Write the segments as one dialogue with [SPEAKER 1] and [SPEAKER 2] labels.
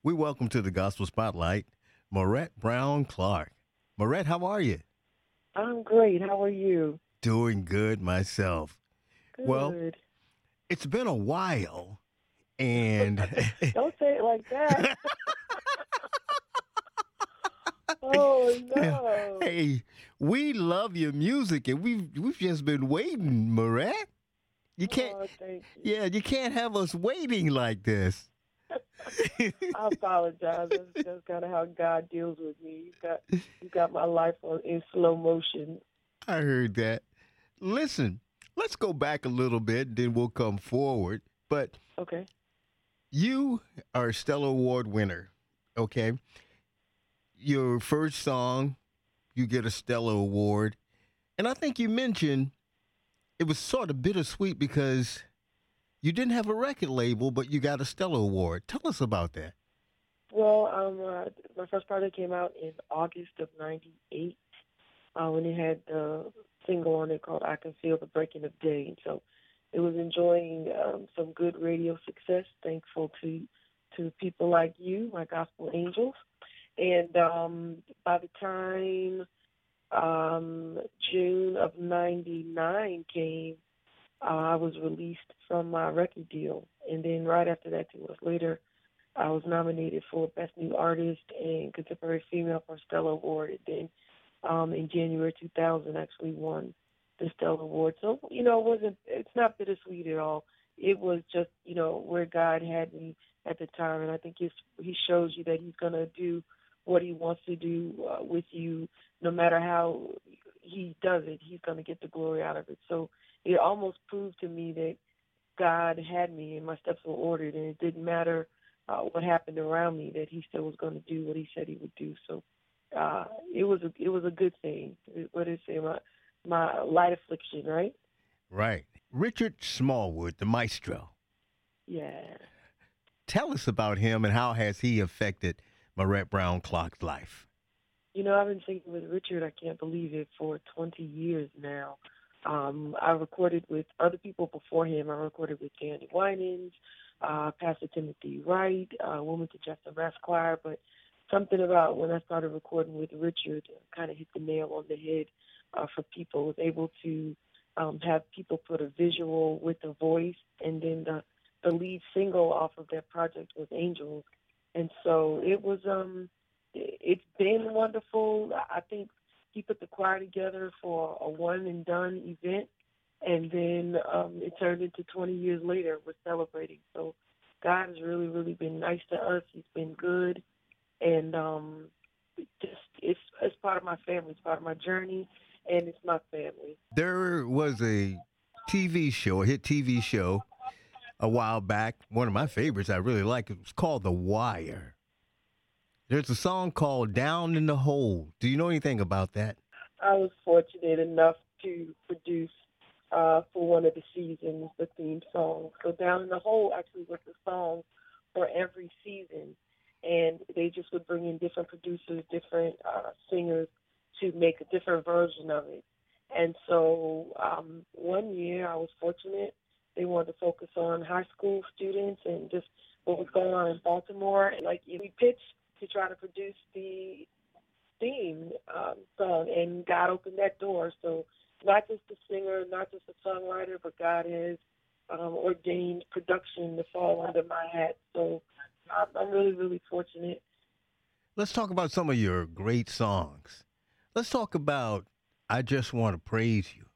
[SPEAKER 1] We welcome to the Gospel Spotlight Marette Brown Clark. Marette, how are you?
[SPEAKER 2] I'm great. How are you?
[SPEAKER 1] Doing good myself. Well,
[SPEAKER 2] Good.
[SPEAKER 1] it's been a while, and
[SPEAKER 2] Don't say it like that. Oh
[SPEAKER 1] yeah,
[SPEAKER 2] no.
[SPEAKER 1] hey, we love your music, and we've just been waiting, Marette. You can't,
[SPEAKER 2] Oh, thank you.
[SPEAKER 1] yeah, you can't have us waiting like this.
[SPEAKER 2] I apologize. That's just kind of how God deals with me. You got my life in slow motion.
[SPEAKER 1] I heard that. Listen, let's go back a little bit, then we'll come forward. But
[SPEAKER 2] Okay.
[SPEAKER 1] you are a Stellar Award winner, okay? Your first song, you get a Stellar Award. And I think you mentioned it was sort of bittersweet because you didn't have a record label, but you got a Stellar Award. Tell us about that.
[SPEAKER 2] Well, my first project came out in August of '98. When it had the single on it called "I Can Feel the Breaking of Day." And so it was enjoying some good radio success. Thankful to people like you, my gospel angels. And by the time June of '99 came, I was released from my record deal. And then right after that, 2 months later, I was nominated for Best New Artist and Contemporary Female for Stella Award. And then in January 2000, actually won the Stella Award. So, it's not bittersweet at all. It was just, where God had me at the time. And I think he shows you that he's going to do what he wants to do with you, no matter how he does it, he's going to get the glory out of it. So it almost proved to me that God had me and my steps were ordered, and it didn't matter what happened around me, that he still was going to do what he said he would do. So it was a good thing. What did it say? My light affliction, right?
[SPEAKER 1] Right. Richard Smallwood, the maestro.
[SPEAKER 2] Yeah.
[SPEAKER 1] Tell us about him and how has he affected Marette Brown Clark's life?
[SPEAKER 2] I've been singing with Richard, I can't believe it, for 20 years now. I recorded with other people before him. I recorded with Candy Winans, Pastor Timothy Wright, Wilmington Justin Mass Choir, but something about when I started recording with Richard kind of hit the nail on the head for people. Was able to have people put a visual with a voice, and then the lead single off of that project was Angels. And so it's been wonderful. I think he put the choir together for a one and done event, and then it turned into 20 years later. We're celebrating. So God has really, really been nice to us. He's been good, and just it's part of my family. It's part of my journey, and it's my family.
[SPEAKER 1] There was a TV show, a hit TV show a while back. One of my favorites I really like. It was called The Wire. There's a song called Down in the Hole. Do you know anything about that?
[SPEAKER 2] I was fortunate enough to produce for one of the seasons the theme song. So Down in the Hole actually was the song for every season, and they just would bring in different producers, different singers to make a different version of it. And so one year I was fortunate. They wanted to focus on high school students and just what was going on in Baltimore. And like we pitched to try to produce the theme song, and God opened that door. So not just a singer, not just a songwriter, but God has ordained production to fall under my hat. So I'm really, really fortunate.
[SPEAKER 1] Let's talk about some of your great songs. Let's talk about I Just Want to Praise You.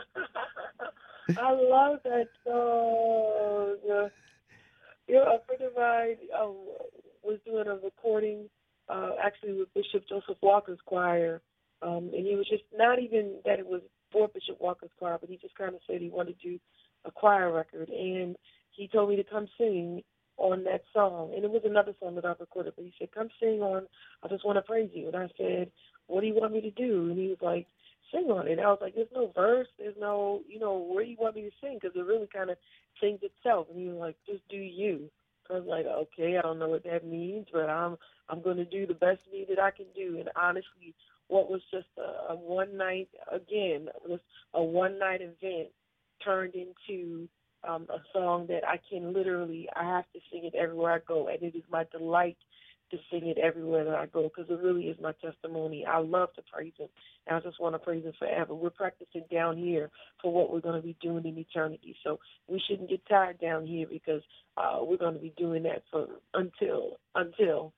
[SPEAKER 2] I love that song. A friend of mine was doing a recording actually with Bishop Joseph Walker's choir. And he was just, not even that it was for Bishop Walker's choir, but he just kind of said he wanted to do a choir record. And he told me to come sing on that song. And it was another song that I recorded, but he said, come sing on I Just Want to Praise You. And I said, what do you want me to do? And he was like, sing on it. And I was like, there's no verse, there's no, where do you want me to sing? Because it really kind of sings itself. And he was like, just do you. So I was like, okay, I don't know what that means, but I'm going to do the best of me that I can do. And honestly, what was just a one night, again, was a one night event turned into a song that I have to sing it everywhere I go. And it is my delight to sing it everywhere that I go because it really is my testimony. I love to praise Him, and I just want to praise Him forever. We're practicing down here for what we're going to be doing in eternity, so we shouldn't get tired down here because we're going to be doing that for until.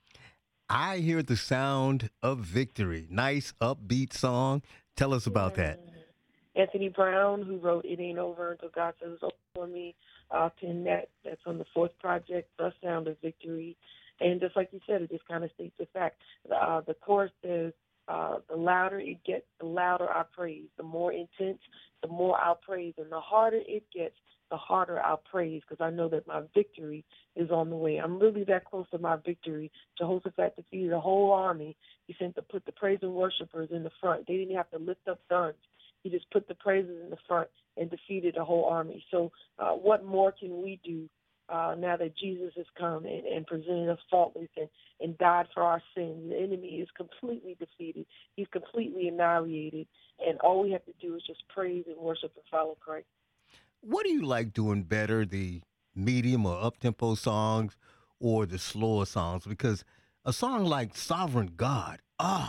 [SPEAKER 1] I hear the sound of victory. Nice upbeat song. Tell us about
[SPEAKER 2] Yeah.
[SPEAKER 1] that.
[SPEAKER 2] Anthony Brown, who wrote "It Ain't Over Until God Says It's Over" for me, penned that. That's on the fourth project, "The Sound of Victory," and just like you said, it just kind of states the fact. The chorus says, "The louder it gets, the louder I praise. The more intense, the more I'll praise, and the harder it gets, the harder I'll praise, because I know that my victory is on the way. I'm really that close to my victory." Jehoshaphat defeated a whole army. He sent to put the praise and worshipers in the front. They didn't have to lift up guns. He just put the praises in the front and defeated the whole army. So what more can we do now that Jesus has come and presented us faultless and died for our sins? The enemy is completely defeated. He's completely annihilated. And all we have to do is just praise and worship and follow Christ.
[SPEAKER 1] What do you like doing better, the medium or up-tempo songs or the slower songs? Because a song like Sovereign God,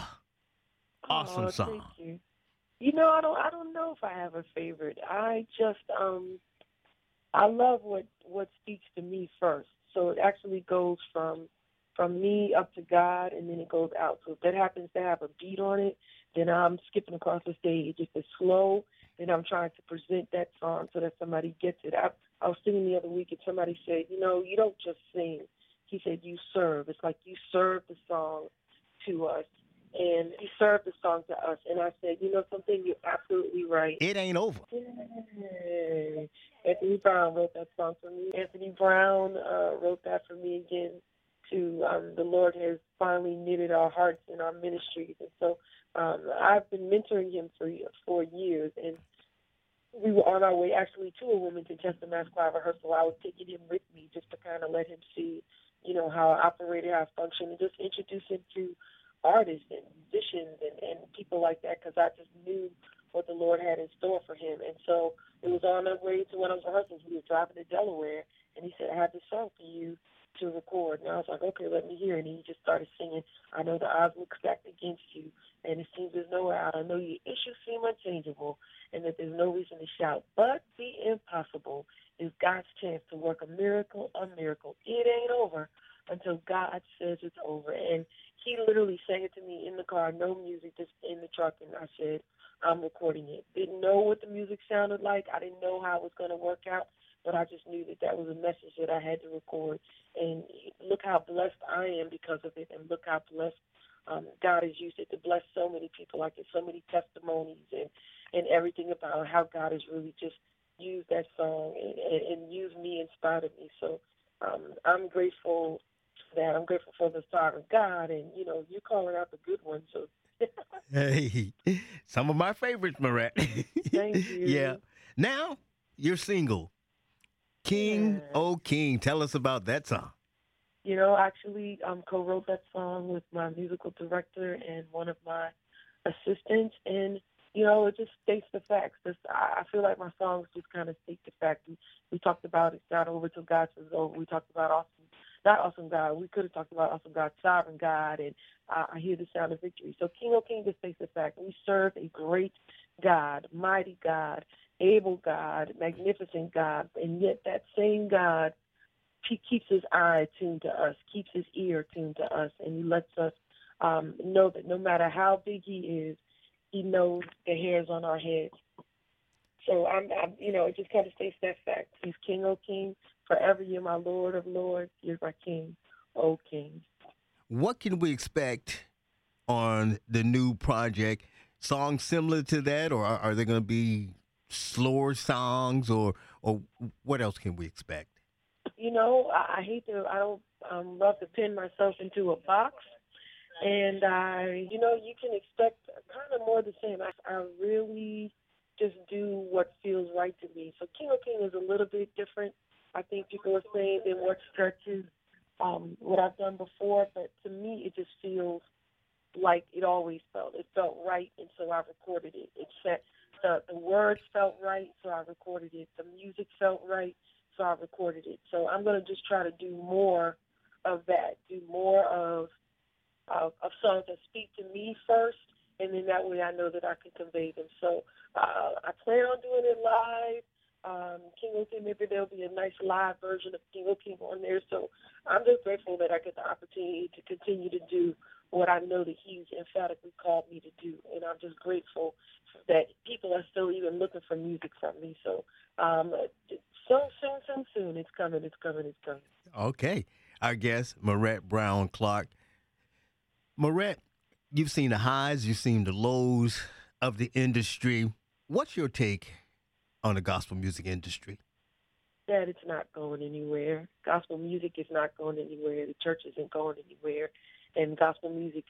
[SPEAKER 1] awesome
[SPEAKER 2] Oh, thank
[SPEAKER 1] song.
[SPEAKER 2] you. I don't know if I have a favorite. I just I love what speaks to me first. So it actually goes from me up to God, and then it goes out. So if that happens to have a beat on it, then I'm skipping across the stage. If it's slow, then I'm trying to present that song so that somebody gets it. I was singing the other week, and somebody said, you don't just sing. He said, you serve. It's like you serve the song to us, and he served the song to us. And I said, something, you're absolutely right.
[SPEAKER 1] It ain't over.
[SPEAKER 2] Yay. Anthony Brown wrote that song for me. Anthony Brown wrote that for me again. To the Lord has finally knitted our hearts and our ministries, and so I've been mentoring him for years. And we were on our way actually to a Wilmington Chester Mass Choir rehearsal. I was taking him with me just to kind of let him see, how I operated, how I function, and just introduce him to artists and musicians and people like that, because I just knew what the Lord had in store for him. And so it was on our way to one of those rehearsals. We were driving to Delaware, and he said, I have this song for you to record. And I was like, okay, let me hear it. And he just started singing, I know the odds look stacked against you, and it seems there's no way out. I know your issues seem unchangeable, and that there's no reason to shout. But the impossible is God's chance to work a miracle, a miracle. It ain't over until God says it's over. And he literally sang it to me in the car, no music, just in the truck. And I said, I'm recording it. Didn't know what the music sounded like. I didn't know how it was going to work out, but I just knew that that was a message that I had to record. And look how blessed I am because of it, and look how blessed God has used it to bless so many people. I get so many testimonies and everything about how God has really just used that song and used me in spite of me. So I'm grateful for that. I'm grateful for the sovereign God, and, you're calling out the good ones. So
[SPEAKER 1] Hey, some of my favorites, Marette.
[SPEAKER 2] thank you.
[SPEAKER 1] Yeah. Now you're single. King,
[SPEAKER 2] Yeah.
[SPEAKER 1] oh King. Tell us about that song.
[SPEAKER 2] Actually, co-wrote that song with my musical director and one of my assistants, and it just states the facts. I feel like my songs just kind of state the fact. We talked about it's not over till God says over. We talked about not awesome God. We could have talked about awesome God, sovereign God, and I hear the sound of victory. So King O King just states the fact. We serve a great God, mighty God, able God, magnificent God, and yet that same God, he keeps his eye tuned to us, keeps his ear tuned to us, and he lets us know that no matter how big he is, he knows the hairs on our heads. So it just kind of states that fact. He's King, O King. Forever you're my Lord of Lords. You're my King, O King.
[SPEAKER 1] What can we expect on the new project? Songs similar to that, or are there going to be slower songs, or what else can we expect?
[SPEAKER 2] I hate to, I don't love to pin myself into a box. And you can expect kind of more the same. I really just do what feels right to me. So King O King is a little bit different. I think people are saying than what stretches what I've done before, but to me it just feels like it always felt. It felt right, and so I recorded it. It set the words felt right, so I recorded it. The music felt right, so I recorded it. So I'm gonna just try to do more of that. Do more of songs that speak to me first, and then that way I know that I can convey them. So I plan on doing it live. King of King, maybe there'll be a nice live version of King of King on there. So I'm just grateful that I get the opportunity to continue to do what I know that he's emphatically called me to do. And I'm just grateful that people are still even looking for music from me. So soon, it's coming, it's coming, it's coming.
[SPEAKER 1] Okay. Our guest, Marette Brown Clark. Marette, you've seen the highs, you've seen the lows of the industry. What's your take on the gospel music industry?
[SPEAKER 2] That it's not going anywhere. Gospel music is not going anywhere. The church isn't going anywhere. And gospel music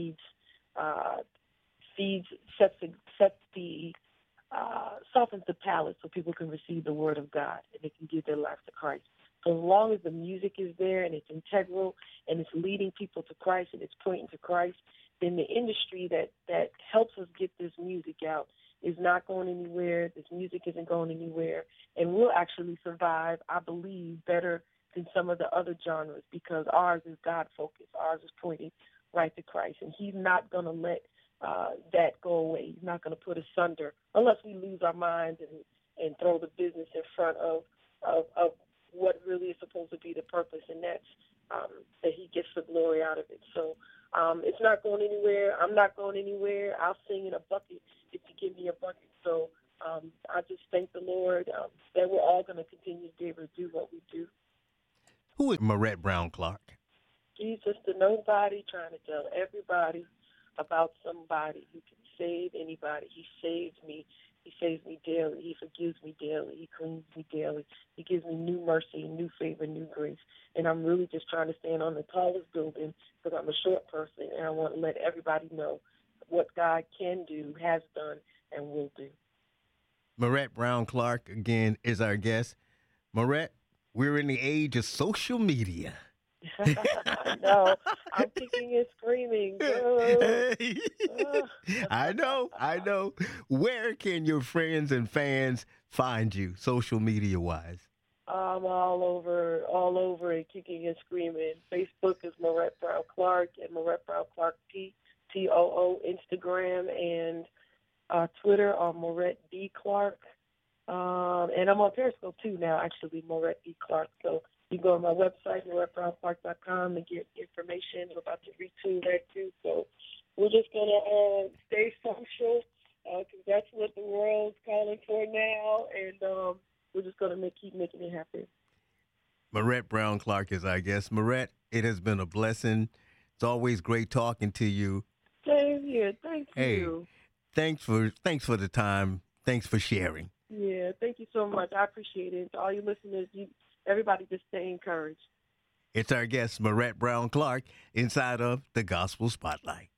[SPEAKER 2] softens the palate so people can receive the word of God and they can give their lives to Christ. So as long as the music is there and it's integral and it's leading people to Christ and it's pointing to Christ, then the industry that helps us get this music out is not going anywhere. This music isn't going anywhere. And we'll actually survive, I believe, better than some of the other genres because ours is God-focused. Ours is pointing right to Christ. And he's not going to let that go away. He's not going to put us under unless we lose our minds and throw the business in front of what really is supposed to be the purpose, and that's that he gets the glory out of it. So it's not going anywhere. I'm not going anywhere. I'll sing in a bucket if you give me a bucket. So I just thank the Lord that we're all going to continue to be able to do what we do.
[SPEAKER 1] Who is Marette Brown Clark?
[SPEAKER 2] He's just a nobody trying to tell everybody about somebody who can save anybody. He saves me. He saves me daily. He forgives me daily. He cleans me daily. He gives me new mercy, new favor, new grace. And I'm really just trying to stand on the tallest building because I'm a short person, and I want to let everybody know what God can do, has done, and will do.
[SPEAKER 1] Marette Brown Clark, again, is our guest. Marette, we're in the age of social media.
[SPEAKER 2] I know. I'm kicking and screaming.
[SPEAKER 1] I know. Where can your friends and fans find you, social media-wise?
[SPEAKER 2] I'm all over and kicking and screaming. Facebook is Marette Brown Clark and Marette Brown Clark TOO. Instagram and Twitter are Marette B. Clark. And I'm on Periscope too now, actually, Marette B. Clark. So you go on my website, MaretteBrownClark.com, and get information. We're about to retool that too. So we're just going to stay social because that's what the world's calling for now. And we're just going to keep making it happen.
[SPEAKER 1] Marette Brown Clark is our guest. Marette, it has been a blessing. It's always great talking to you.
[SPEAKER 2] Same here. Thank you.
[SPEAKER 1] Thanks for the time. Thanks for sharing.
[SPEAKER 2] Yeah, thank you so much. I appreciate it. To all you listeners, everybody just stay encouraged.
[SPEAKER 1] It's our guest, Marette Brown Clark, inside of the Gospel Spotlight.